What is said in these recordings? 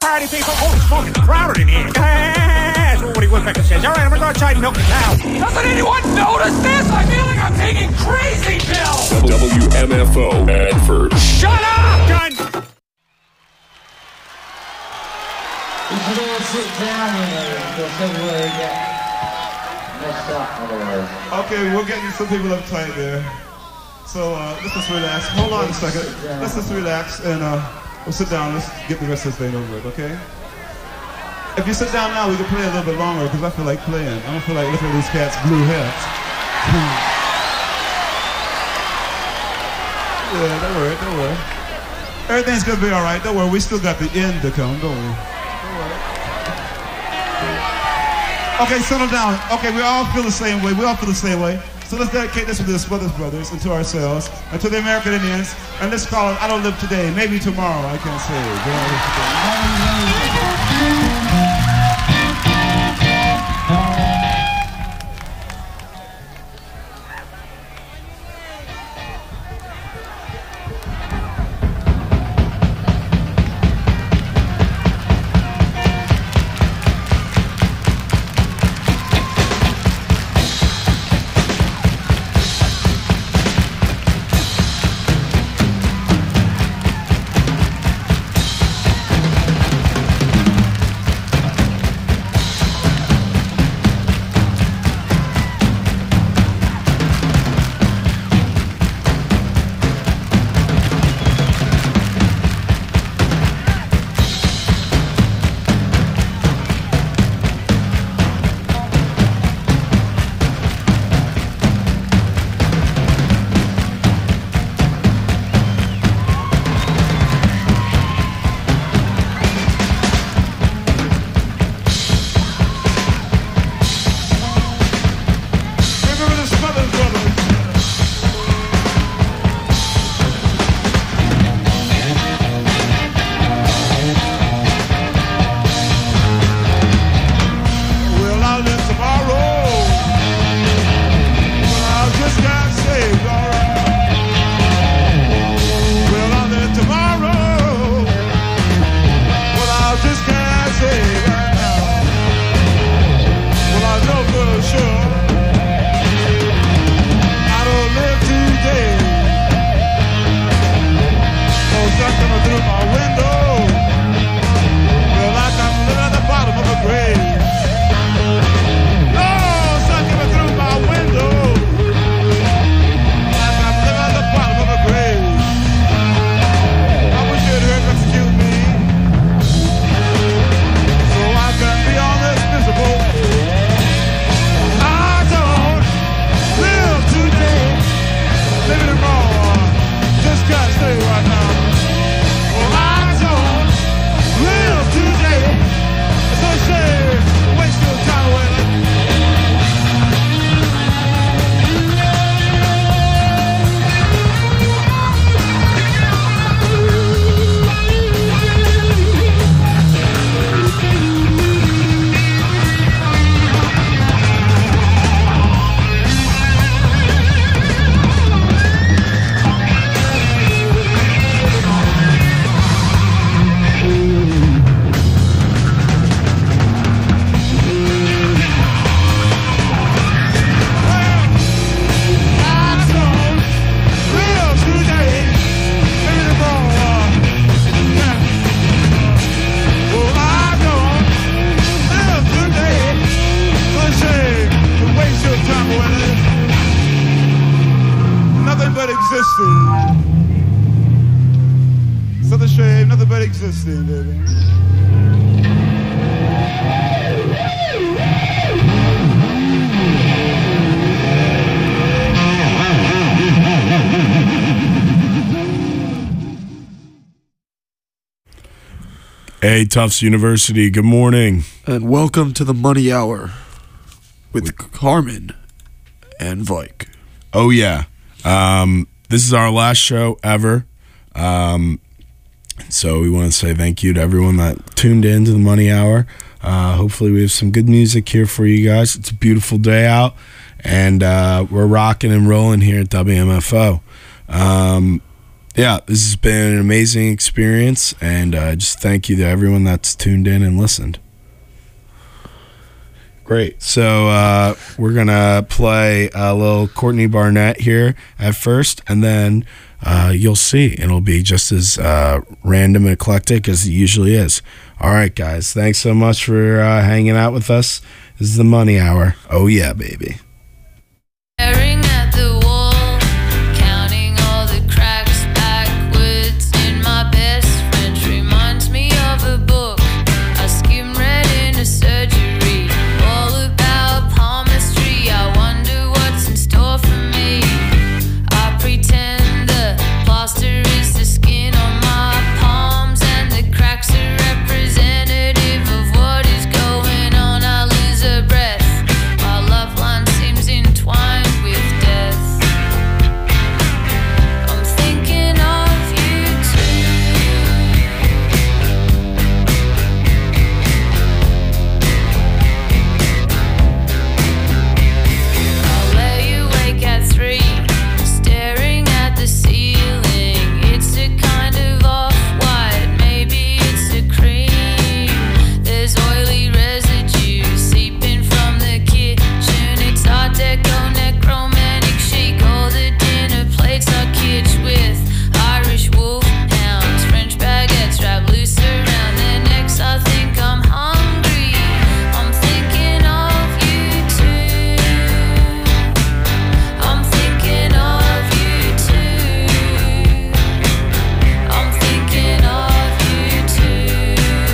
party people. Holy smoke, it's crowded in here. That's what Woody Woodpecker says. All right, I'm gonna go outside and milk the cow. Doesn't anyone notice this? I feel like I'm taking crazy pills. WMFO Adford. Shut up! Gun! You should all sit down because everybody get messed up otherwise. Okay, we're getting some people uptight there. So let's just relax. Hold on a second. Let's just relax and we'll sit down. Let's get the rest of this thing over with, okay? If you sit down now, we can play a little bit longer because I feel like playing. I don't feel like looking at these cats' blue heads. Yeah, don't worry, don't worry. Everything's gonna be all right. Don't worry, we still got the end to come, don't we? Don't worry. Okay, settle down. Okay, we all feel the same way. We all feel the same way. So let's dedicate this to the Smothers Brothers and to ourselves and to the American Indians. And let's call it I Don't Live Today, maybe tomorrow, I can't say. But I don't live today. Existing, baby. Hey, Tufts University, good morning. And welcome to the Money Hour with Carmen and Vike. Oh, yeah. This is our last show ever. So we want to say thank you to everyone that tuned in to the Money Hour. Hopefully we have some good music here for you guys. It's a beautiful day out, and we're rocking and rolling here at WMFO. Yeah, this has been an amazing experience, and just thank you to everyone that's tuned in and listened. Great. So we're going to play a little Courtney Barnett here at first, and then you'll see. It'll be just as random and eclectic as it usually is. All right, guys. Thanks so much for hanging out with us. This is the Money Hour. Oh, yeah, baby. Staring at the wall, counting all the cracks backwards in my best French reminds me of a book I skimmed read in a surgery, all about palmistry. I wonder what's in store for me. I pretend the plaster is the skin on my palms and the cracks are representative of what is going on. I lose a breath. My love line seems entwined with death. I'm thinking of you too. I'll lay awake at 3, staring at the ceiling. It's a kind of off-white, maybe it's a cream. There's oily residue seeping from the kitchen. It's Art Deco, necromantic chic. All the dinner plates are kitsch with Irish wolfhounds, French baguettes wrapped loose around their necks. I think I'm hungry. I'm thinking of you too. I'm thinking of you too. I'm thinking of you too.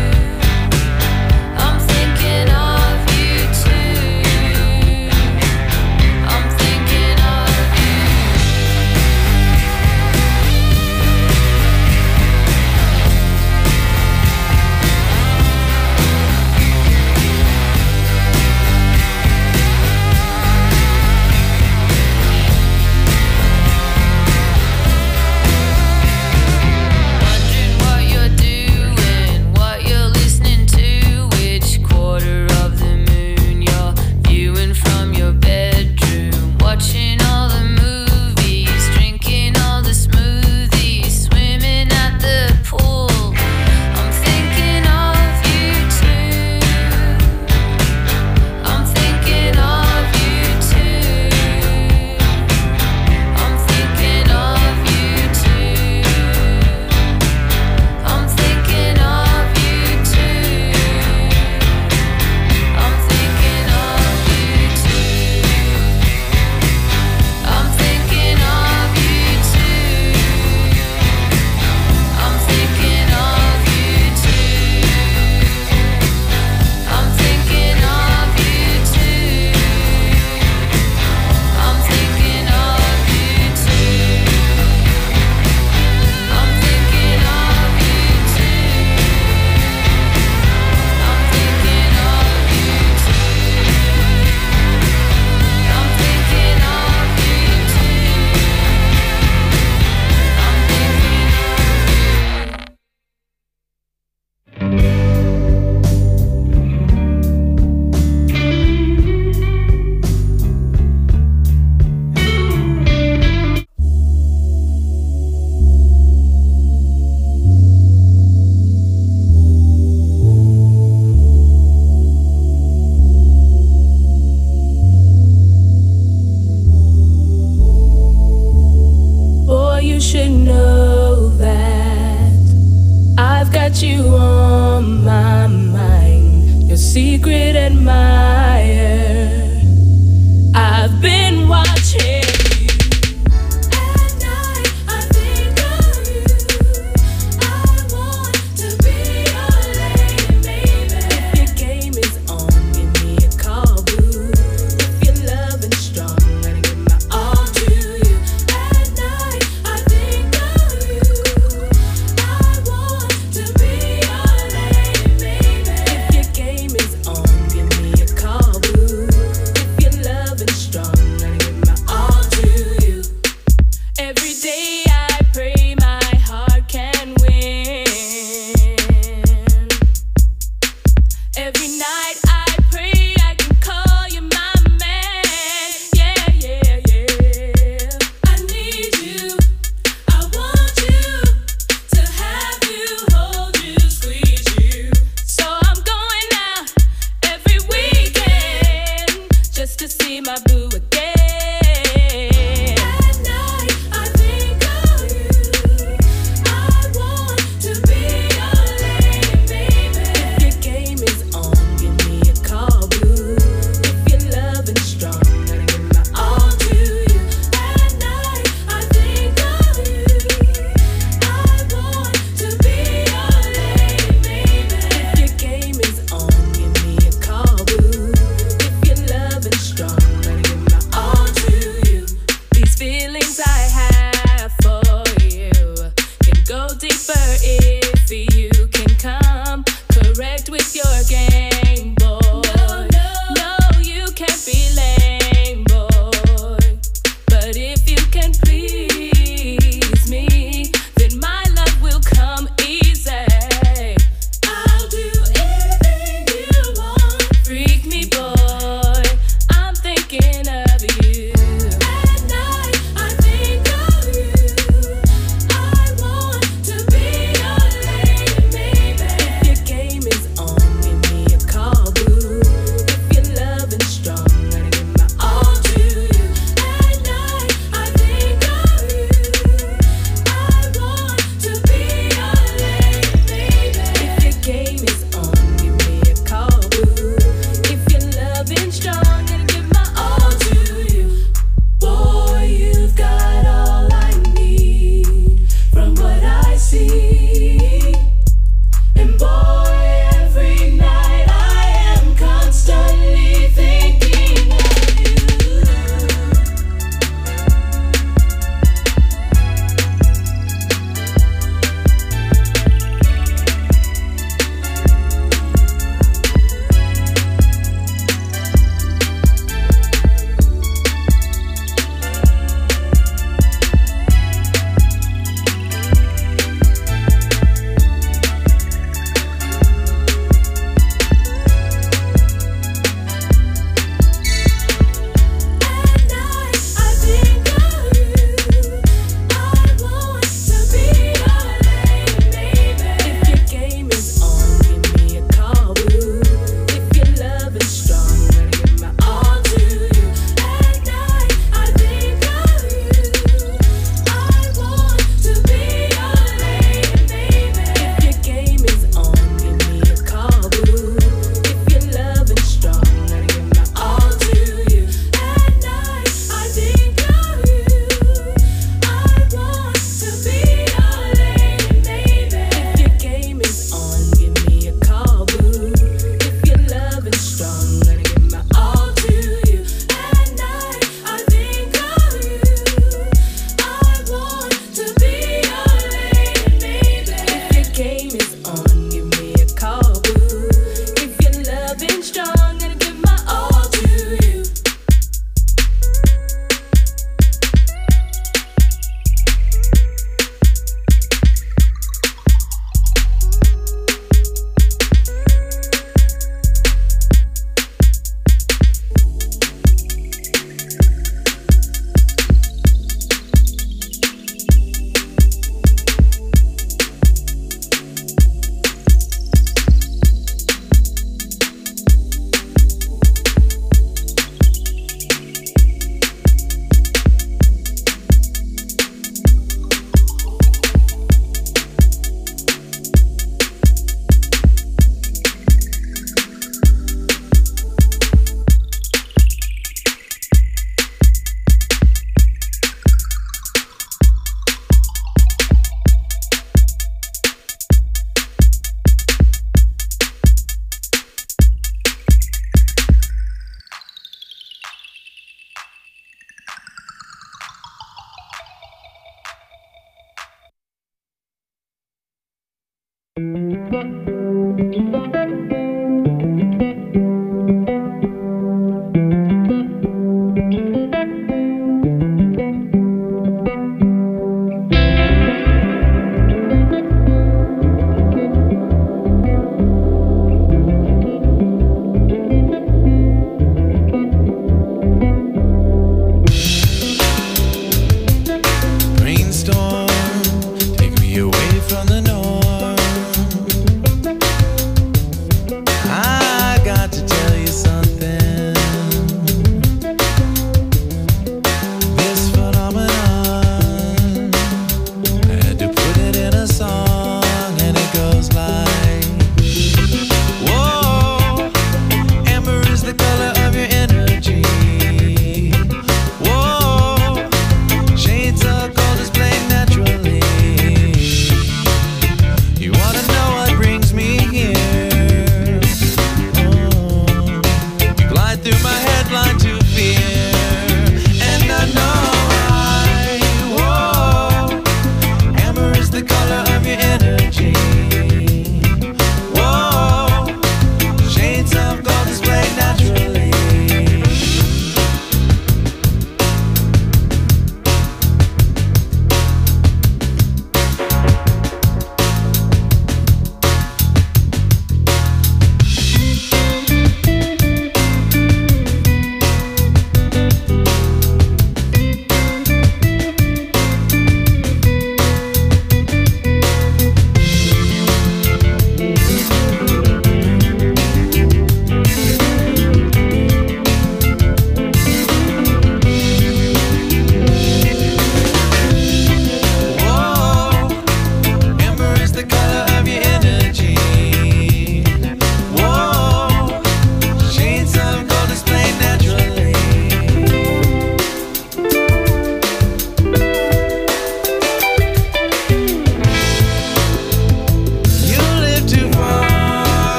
I'm thinking of you too. I'm thinking of you. Wondering what you're doing, what you're listening to, which quarter of the moon you're viewing from your bedroom, watching all the movies, drinking all the smoothies, swimming at the pool. I'm thinking of you too. I'm thinking of you too. I'm thinking of you too. I'm thinking of you too. I'm thinking of you too. I'm thinking of you too. I'm thinking of you too. I'm thinking of you too. I'm thinking of you too. I'm thinking of you too. I'm thinking of you too. I'm thinking of you too. I'm thinking of you. Boy, you should know that I've got you on my mind, your secret admirer. I've been watching you. At night, I think of you. I want to be your lady, baby. If your game is on, give me a call, boo. If you're loving strong, gotta give my all to you. At night, I think of you. I want to be your lady, baby. If your game is on, give me a call, boo. If you're loving strong, gotta give my all to you. Every day I pray my heart can win. Every night I pray I can call you my man. Yeah, yeah, yeah. I need you. I want you. lame, boy. No, you can't be lame, boy. But if you can please me, then my love will come easy. I'll do anything you want. Freak me, boy. I'm thinking of you. At night, I think of you. I want to be your lady, baby. If your game is on, give me a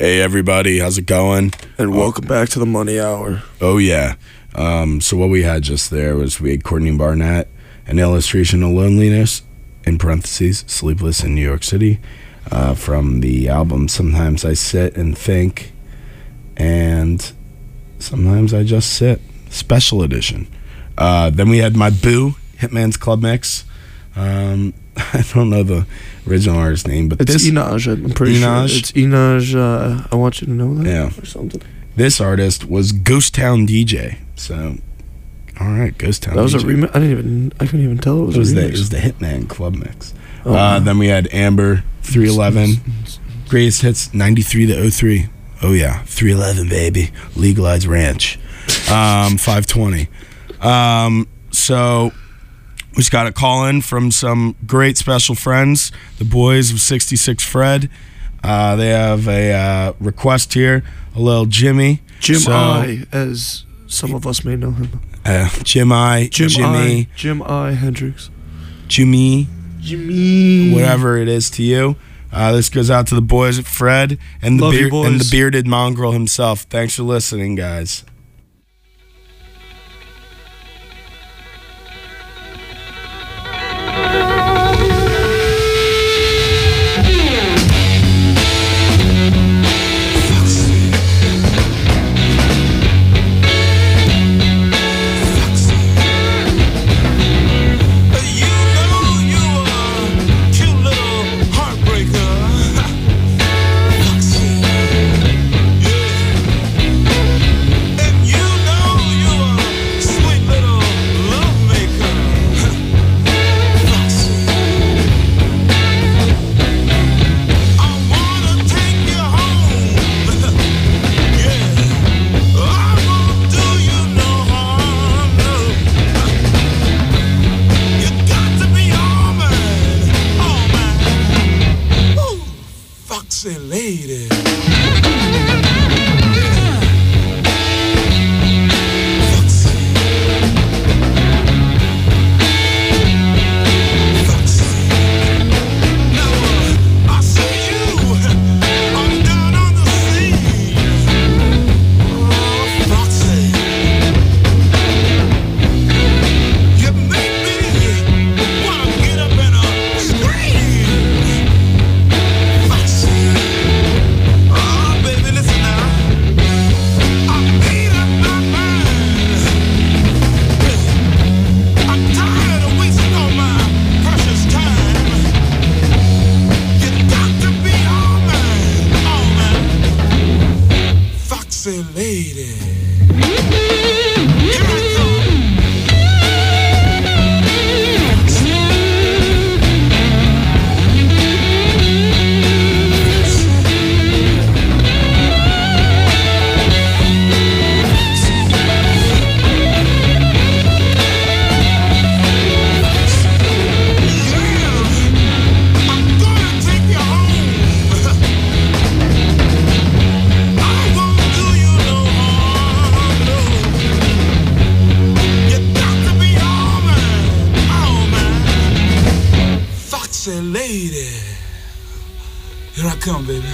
Hey everybody, how's it going? And welcome back to the Money Hour. Oh yeah. So what we had just there was we had Courtney Barnett, An Illustration of Loneliness, in parentheses, Sleepless in New York City, from the album Sometimes I Sit and Think, and Sometimes I Just Sit, Special Edition. Then we had My Boo, Hitman's Club Mix. I don't know the original artist's name, but It's this Inaj, I'm pretty Inaj? sure. It's Inaj, I Want You to Know That, Yeah. or something. this artist was Ghost Town DJ. So, all right, Ghost Town. That was a DJ. remix. I couldn't even tell it was It was a the remix. it was the Hitman Club Mix. Oh, wow. Then we had Amber 311, greatest hits 93 to 03. Oh yeah, 311 baby, Legalized Ranch, 520. So we just got a call in from some great special friends, the boys of 66 Fred. They have a request here, a little Jimmy. Jim So, I, as some of us may know him. Jim Jimmy, Jim I Hendrix. Jimmy. Jimmy. Whatever it is to you. This goes out to the boys at Fred and Love you, boys. and the bearded mongrel himself. Thanks for listening, guys. Come, baby.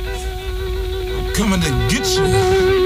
I'm coming to get you.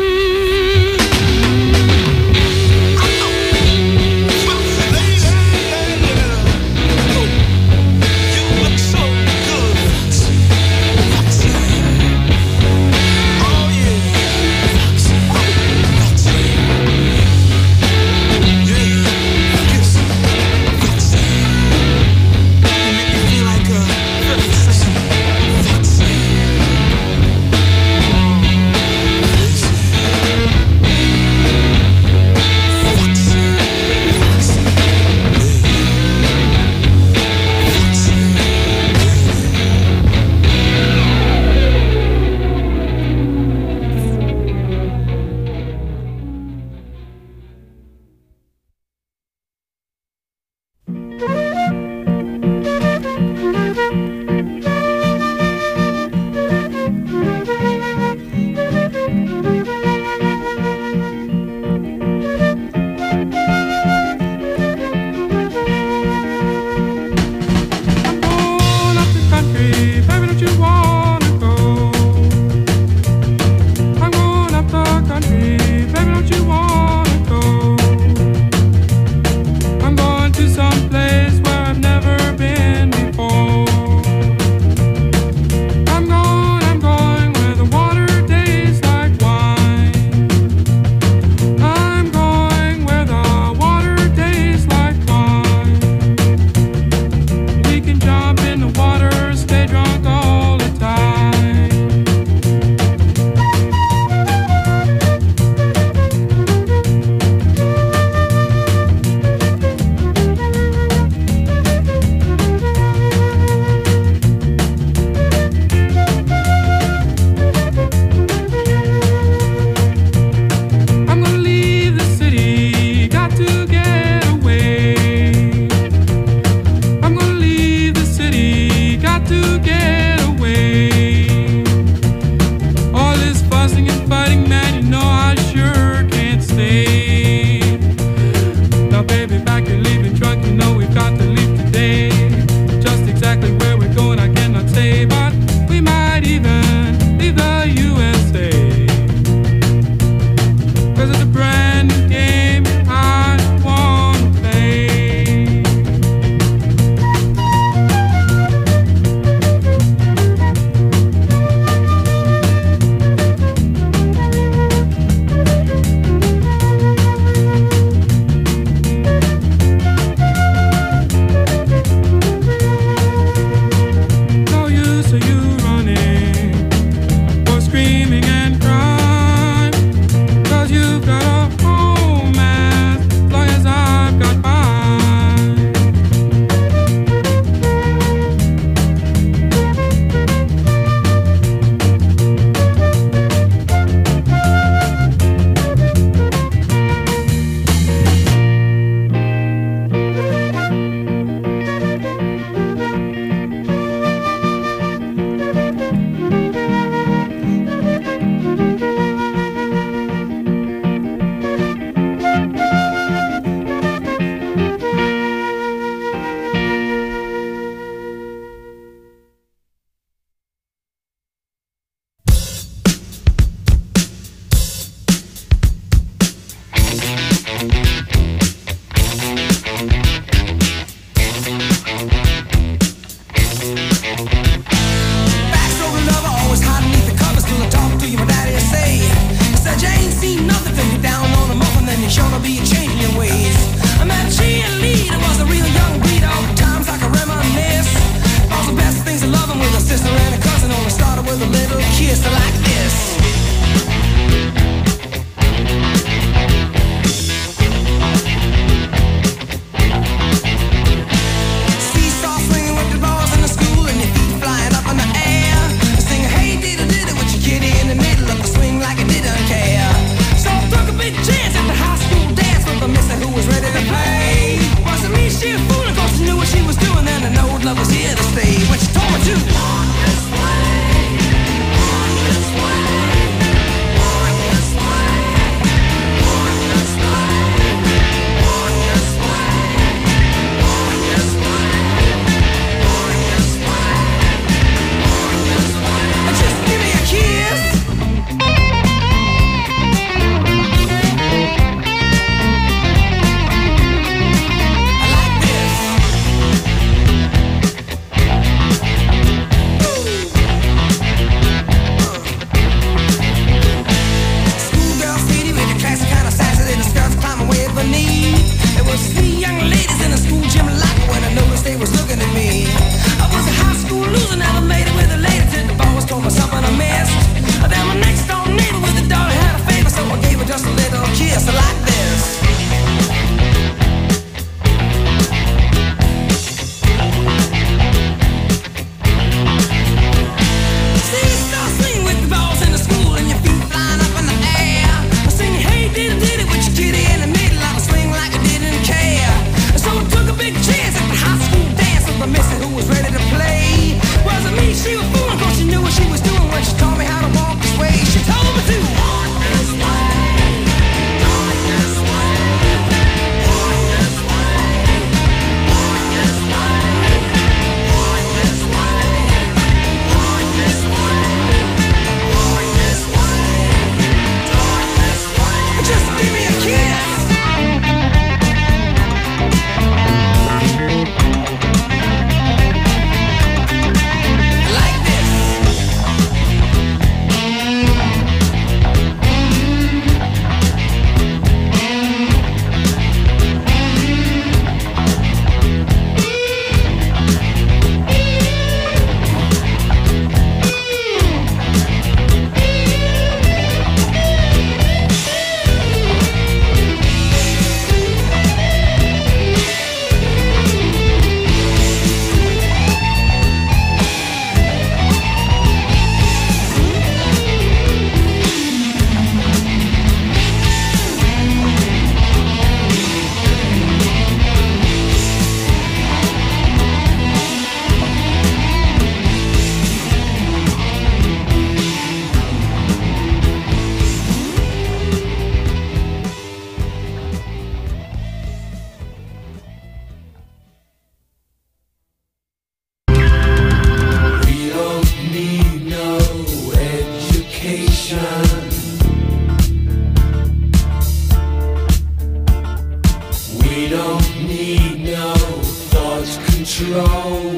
need no thought control.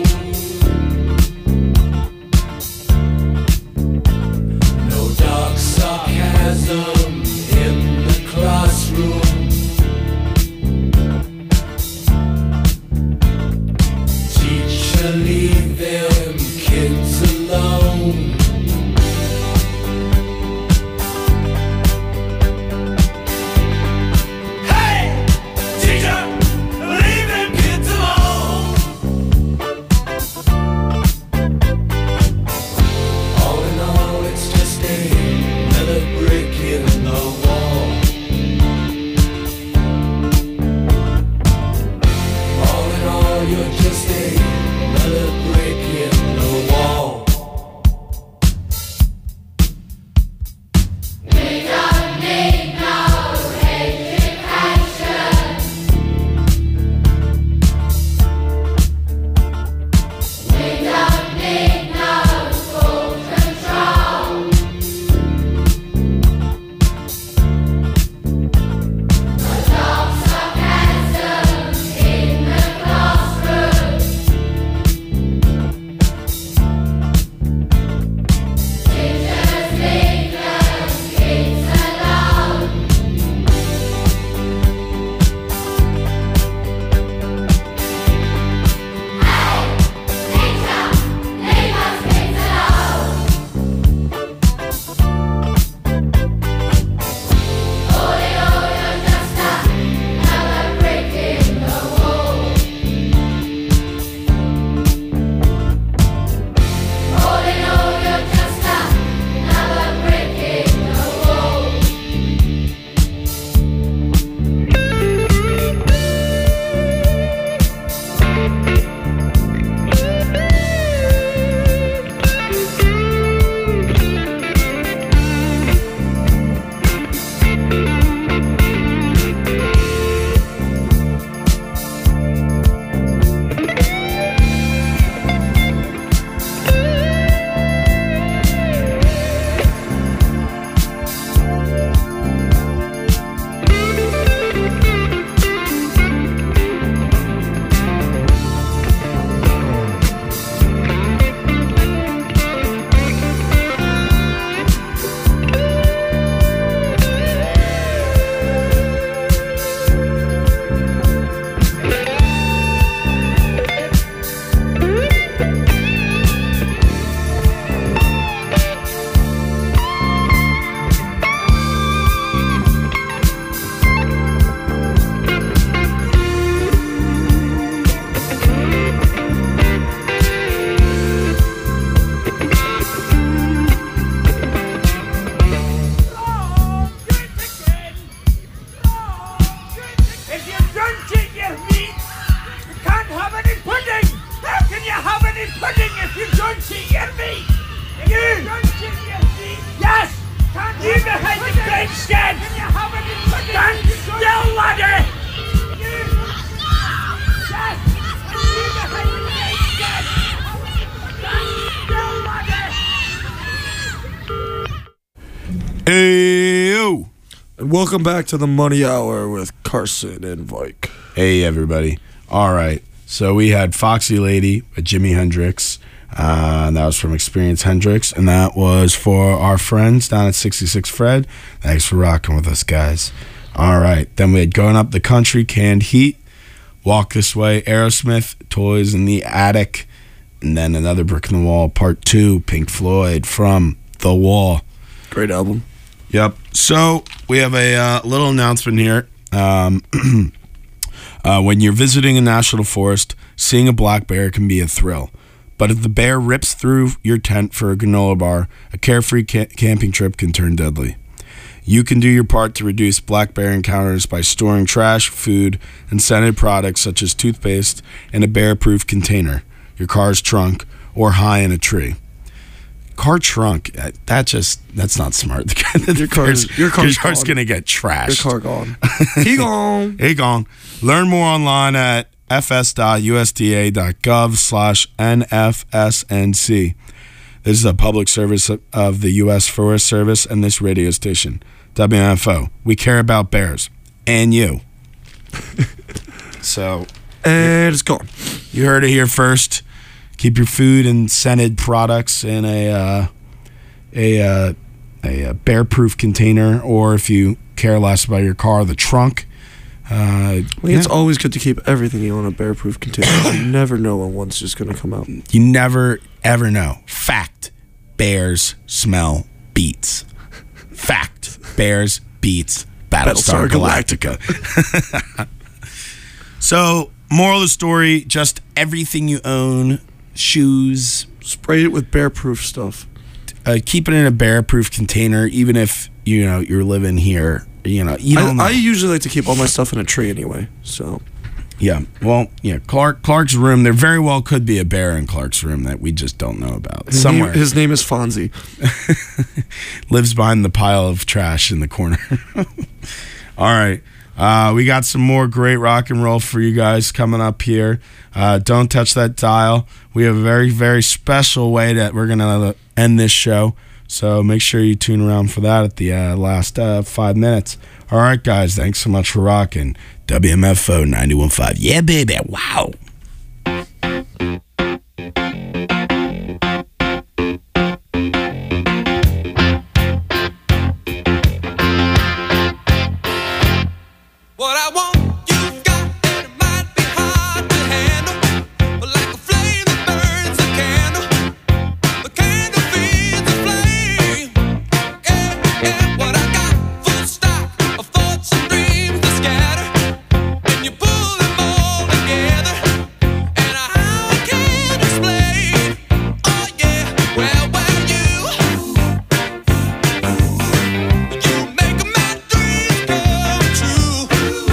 No dark sarcasm in the classroom. Teacher, leave them kids alone. Hey, teacher, leave them kids alone. All in all, it's just another brick in the wall. All in all, you're just another brick in the wall. We don't need no education. We don't need no school control. No dark sarcasm in the classroom. Teachers leave them kids alone. Teacher, leave us kids alone. All in all, you're just another brick in the wall. All in all, you're just another brick in the wall. If you don't eat your meat, you can't have any pudding. How can you have any pudding if you don't eat your meat? If you don't eat your meat, yes. Can't you behind the grandstand? Can you have any pudding? Stand still, laddie. You. Yes. You behind the grandstand. Stand still, laddie. Hey, And welcome back to the Money Hour with Carson and Vike. Hey, everybody. All right. So we had Foxy Lady with Jimi Hendrix. And that was from Experience Hendrix. And that was for our friends down at 66 Fred. Thanks for rocking with us, guys. All right. Then we had Going Up the Country, Canned Heat, Walk This Way, Aerosmith, Toys in the Attic. And then Another Brick in the Wall, Part 2, Pink Floyd from The Wall. Great album. Yep. So we have a little announcement here. When you're visiting a national forest, seeing a black bear can be a thrill. But if the bear rips through your tent for a granola bar, a carefree camping trip can turn deadly. You can do your part to reduce black bear encounters by storing trash, food, and scented products such as toothpaste in a bear-proof container, your car's trunk, or high in a tree. Car trunk, that's not smart. Your car's gonna get trashed. Your car gone. He gone. He gone. Learn more online at fs.usda.gov/NFSNC. This is a public service of the U.S. Forest Service and this radio station, WMFO. We care about bears and you. So, and it's gone. You heard it here first. Keep your food and scented products in a bear-proof container, or if you care less about your car, the trunk. I think it's always good to keep everything in a bear-proof container. You never know when one's just going to come out. You never, ever know. Fact. Bears smell beets. Fact. Bears beets Battlestar Galactica. So, moral of the story, just everything you own, shoes. Spray it with bear-proof stuff. Keep it in a bear-proof container, even if, you're living here. You don't know. I usually like to keep all my stuff in a tree anyway, so. Yeah, well, Clark's room, there very well could be a bear in Clark's room that we just don't know about. Somewhere. His name is Fonzie. Lives behind the pile of trash in the corner. All right. We got some more great rock and roll for you guys coming up here. Don't touch that dial. We have a very, very special way that we're going to end this show. So make sure you tune around for that at the last 5 minutes. All right, guys. Thanks so much for rocking. WMFO 91.5. Yeah, baby. Wow. What I want, you've got, and it might be hard to handle. But like a flame that burns a candle, the candle feeds the flame. Yeah, what I got, full stock of thoughts and dreams that scatter. And you pull them all together, and I can't explain. Oh yeah, well, you make my dreams come true.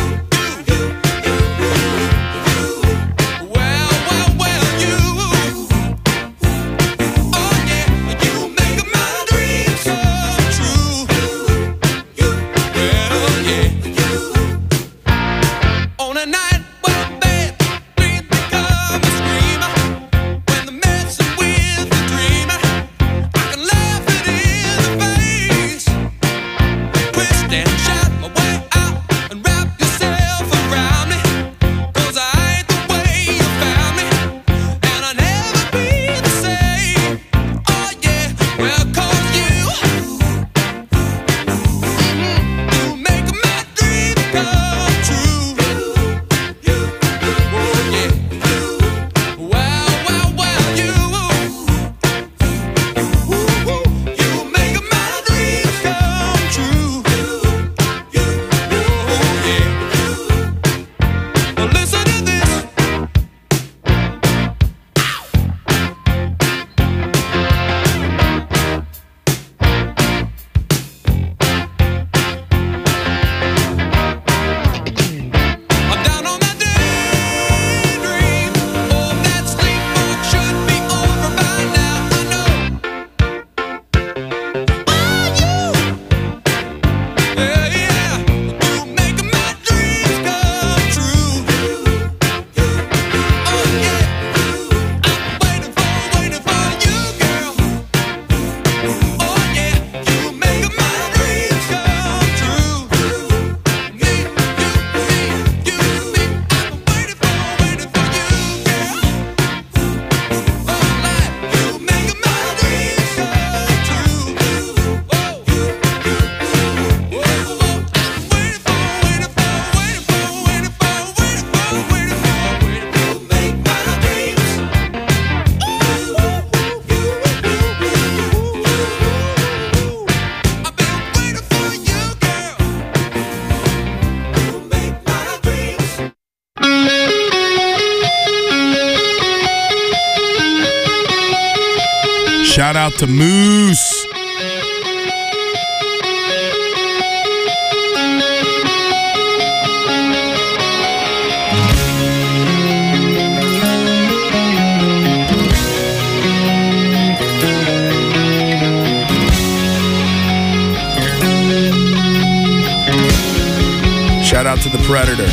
On a night when bed dreams become a screamer, when the messing with the dreamer, I can laugh it in the face, twist and shout my way out and wrap yourself around me, 'cause I ain't the way you found me, and I'll never be the same. Oh yeah, well, 'cause you make my dreams come true. Shout out to Moose. Shout out to the Predator.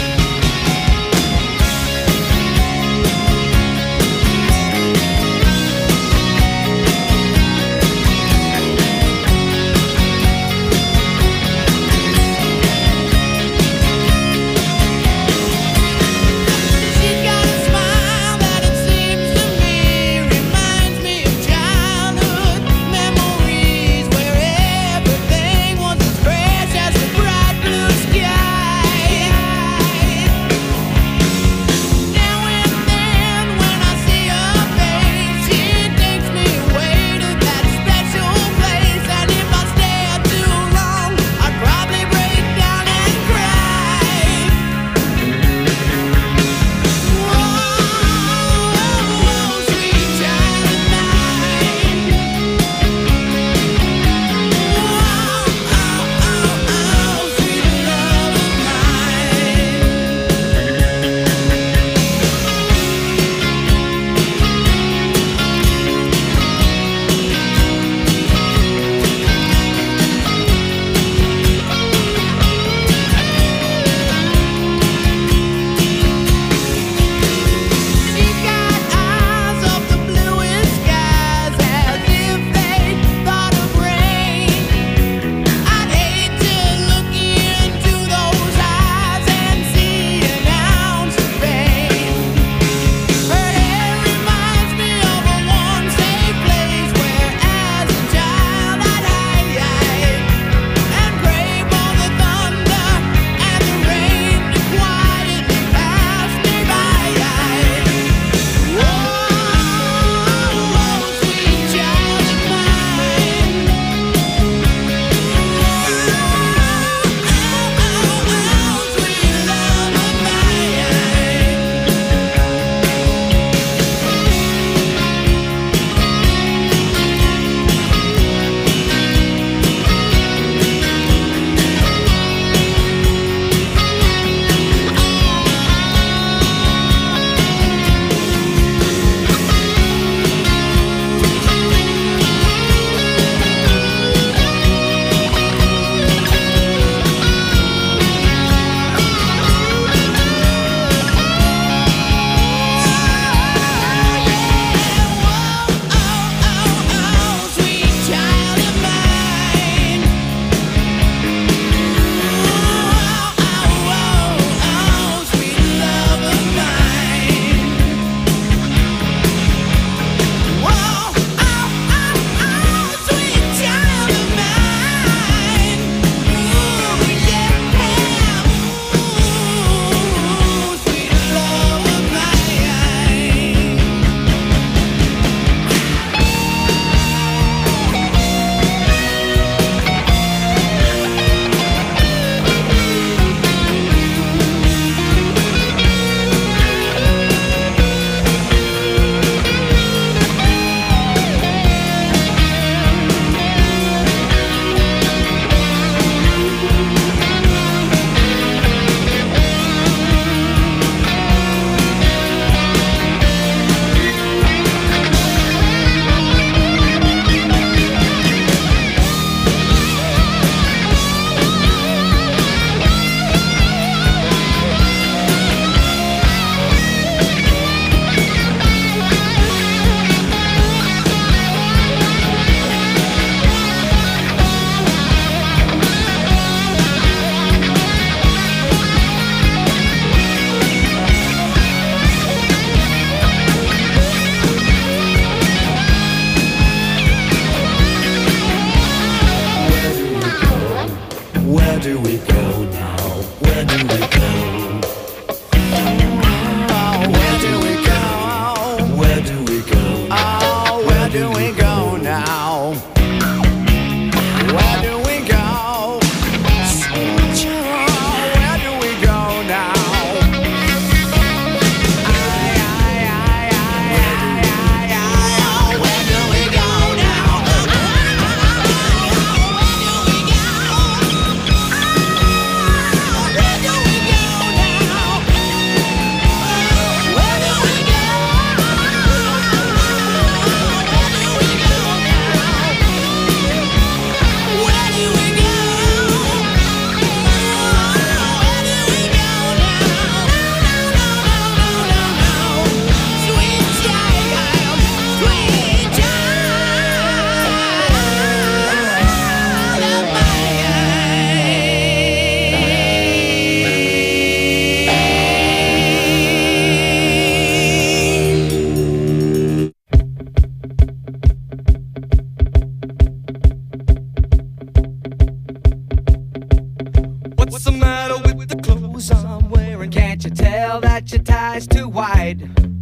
ride.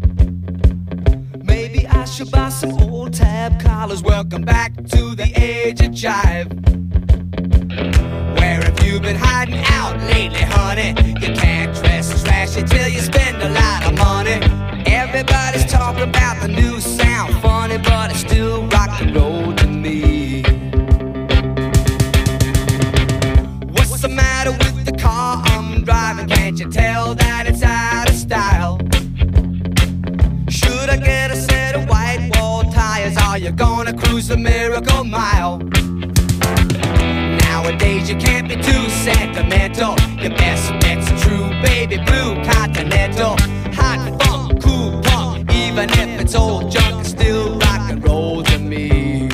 Maybe I should buy some old tab collars. Welcome back to the age of jive. Where have you been hiding out lately, honey? You can't dress trashy till you spend a lot of money. Everybody's talking about the new sound, funny, but it's still rock and roll to me. What's the matter with the car I'm driving? Can't you tell that it's out of style? Should I get a set of white wall tires? Are you gonna cruise the Miracle Mile? Nowadays you can't be too sentimental. Your best bet's a true baby blue Continental. Hot funk, cool punk, even if it's old junk, it's still rock and roll to me.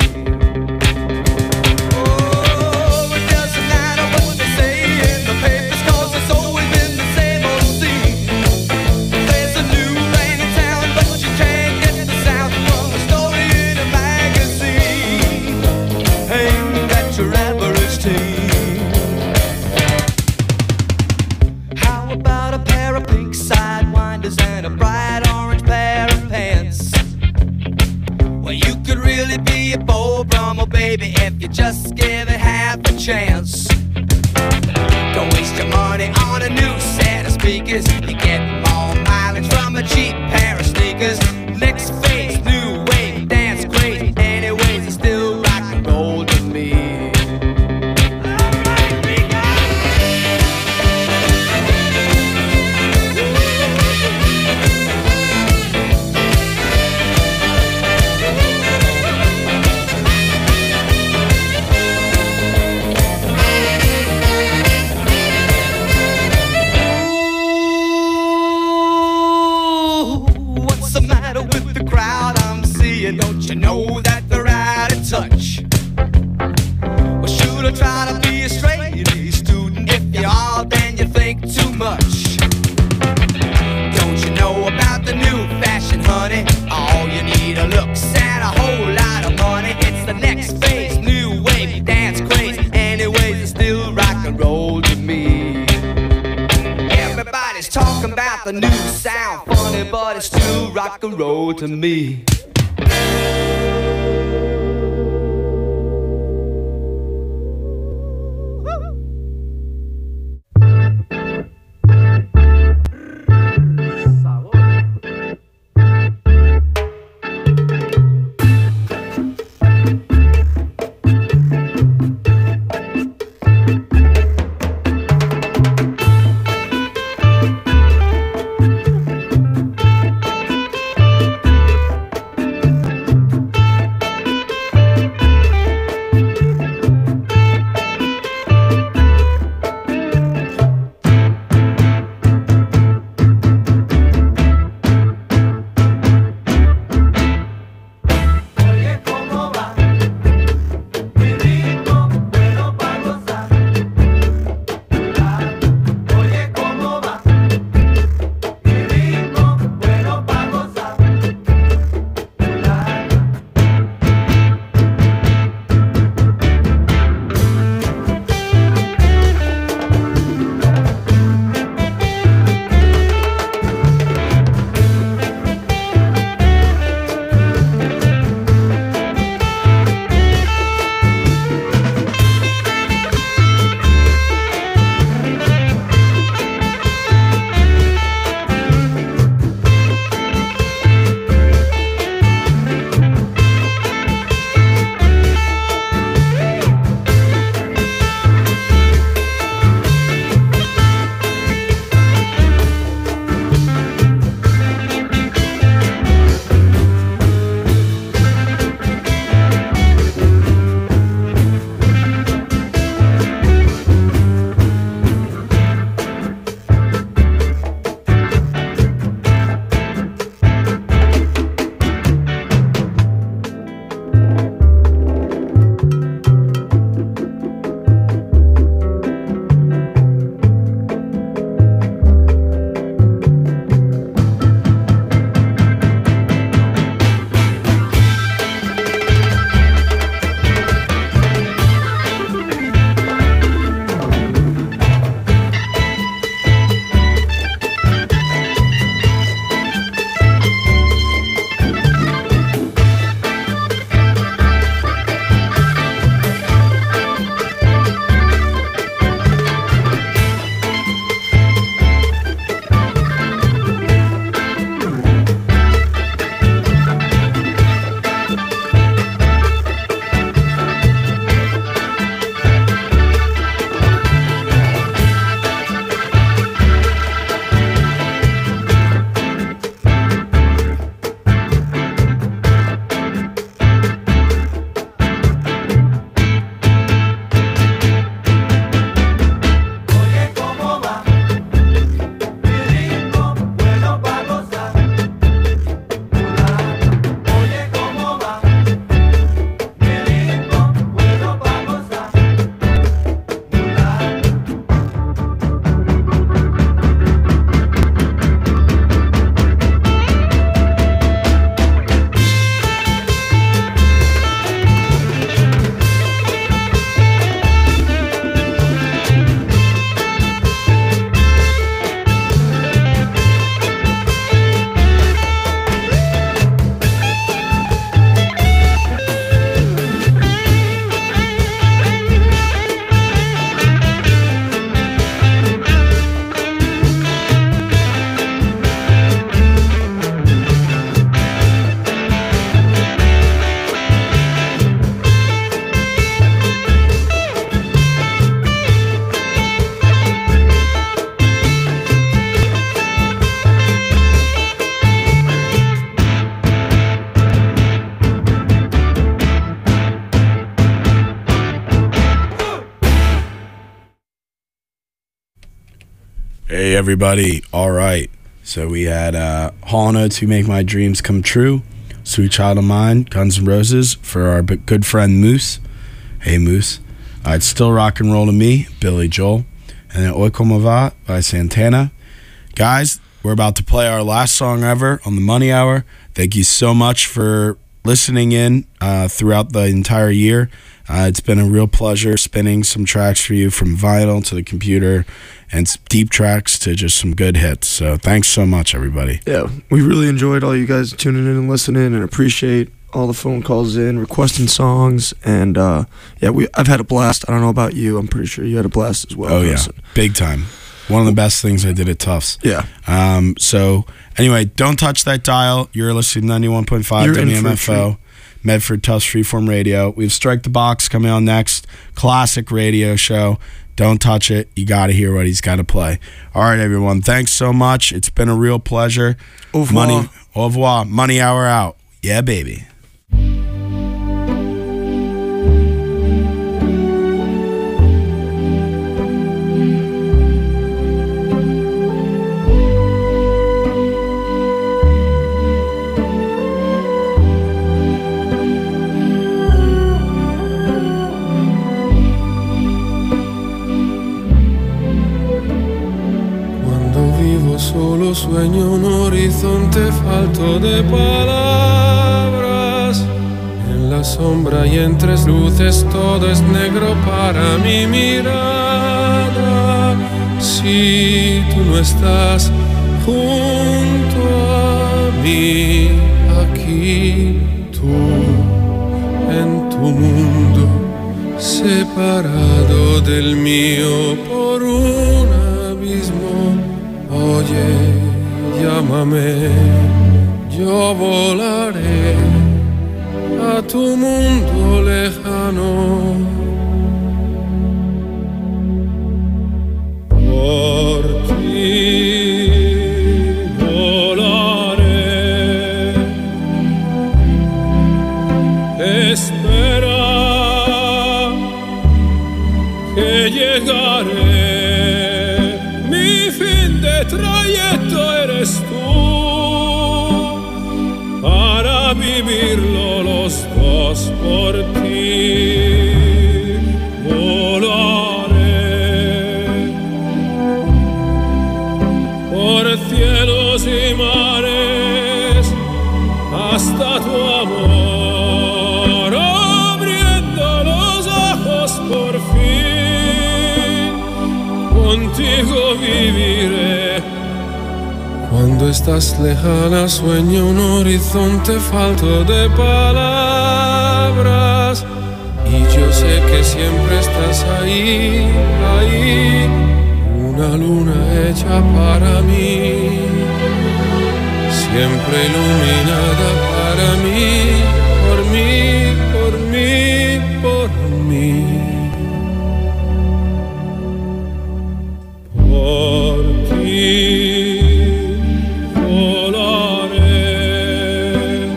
Oh, it doesn't matter what they say in the papers, 'cause it's always been the same old scene. There's a new rain in town, but you can't get the sound from a story in a magazine aimed at your average teen. How about a pair of pink sidewinders and a bright orange pair of pants? Well, you could really be a Beau Brummel, baby, if you just give it half a chance. Don't waste your money on a new set of speakers. You get more mileage from a cheap pair of sneakers. Next phase, new wave, dance crazy. Anyways, it's still rock and roll to me. What's the matter with the crowd I'm seeing? Don't you know that they're out of touch? Well, should I try to be a straight A student? If you are, then you think too much. Don't you know about the new fashion, honey? All you need are looks and a whole lot of money. It's the next phase, new wave, dance craze. Anyways, it's still rock and roll to me. Everybody's talking about the new sound, funny, but it's still rock and roll to me. Hey, everybody. All right. So we had Hall & Oates, Who Make My Dreams Come True, Sweet Child of Mine, Guns N' Roses for our good friend Moose. Hey, Moose. It's Still Rock and Roll to Me, Billy Joel. And then Hoy Como Va by Santana. Guys, we're about to play our last song ever on the Money Hour. Thank you so much for listening in throughout the entire year. It's been a real pleasure spinning some tracks for you, from vinyl to the computer, and deep tracks to just some good hits. So thanks so much, everybody. Yeah, we really enjoyed all you guys tuning in and listening, and appreciate all the phone calls in, requesting songs, and I've had a blast. I don't know about you. I'm pretty sure you had a blast as well. Oh, yeah, big time. One of the best things I did at Tufts. Yeah. So anyway, don't touch that dial. You're listening to 91.5 WMFO. Medford Tufts Freeform Radio. We have Strike the Box coming on next. Classic radio show. Don't touch it. You got to hear what he's got to play. All right, everyone. Thanks so much. It's been a real pleasure. Au revoir. Au revoir. Money Hour out. Yeah, baby. Solo sueño un horizonte falto de palabras. En la sombra y entre luces todo es negro para mi mirada. Si tú no estás junto a mí, aquí tú en tu mundo, separado del mío por un abismo. Oye, llámame, yo volaré a tu mundo lejano. Por ti volaré. Espera que llegaré. Trayecto eres tú para vivirlo los dos por ti. Volaré por cielos y mares hasta tu amor, abriendo los ojos por fin. Contigo viviré. Cuando estás lejana sueño un horizonte falto de palabras. Y yo sé que siempre estás ahí, ahí. Una luna hecha para mí, siempre iluminada para mí, por mí, por mí, por mí. Por ti volaré.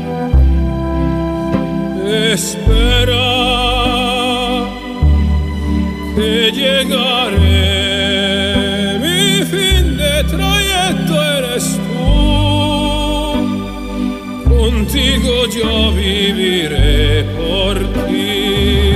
Espera que llegaré. Mi fin de trayecto eres tú. Contigo yo viviré por ti.